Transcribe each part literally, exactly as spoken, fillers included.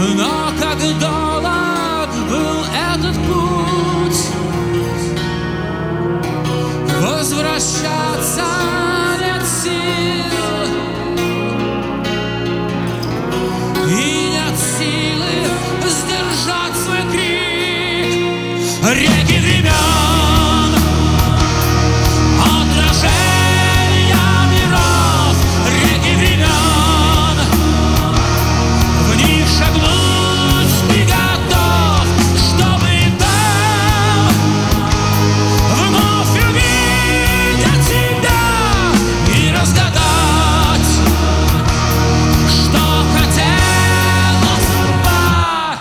Но как долг был этот путь, возвращаться нет сил, и нет силы сдержать свой крик. Реки времен, отражения миров, реки времен, в них шагнуть ты готов, чтобы там вновь увидеть тебя и разгадать, что хотела судьба.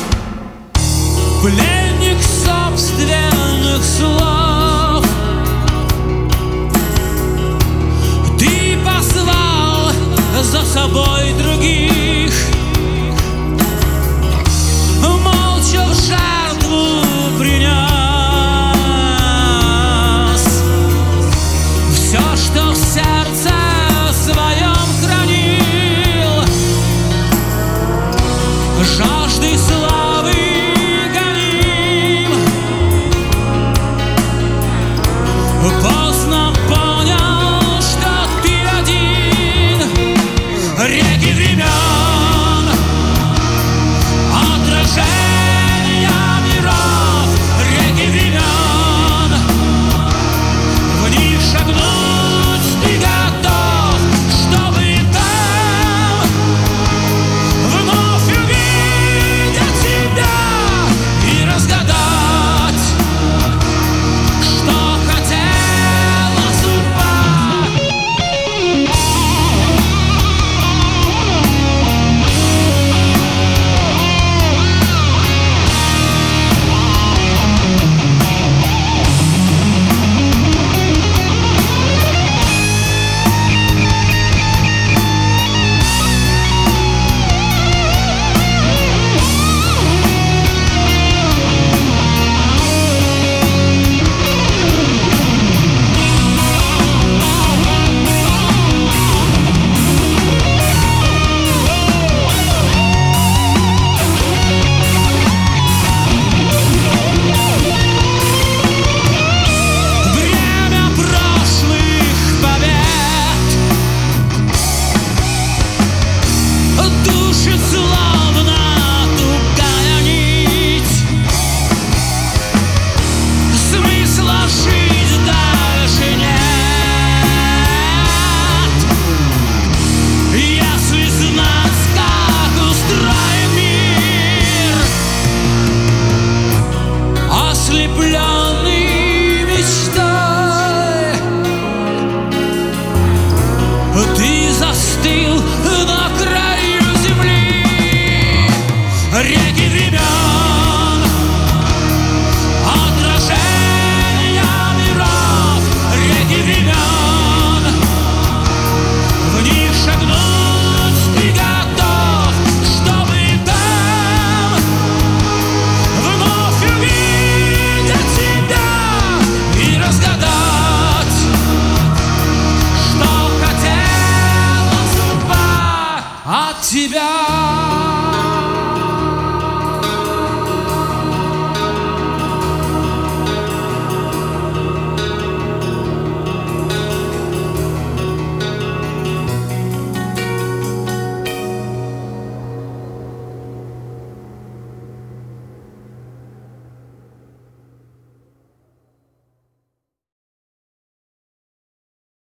Пленник собственных слов, ты послал за собой других, молча в жертву принес все, что в сердце своем хранил, жаждой славы гоним. Поздно понял, что ты один. Реки времен, отражения миров, реки времен, в них шагнуть ты готов, чтобы там вновь увидеть тебя и разгадать, что хотела судьба. Время прошлых побед, души словно тугая нить, смысла жить дальше нет, если знать, как устроен мир. Ослепленный мечтой, ты застыл на краю земли. Реки времен, отражения миров, реки времен, в них шагнуть ты готов, чтобы там вновь увидеть тебя и разгадать, что хотела судьба от тебя.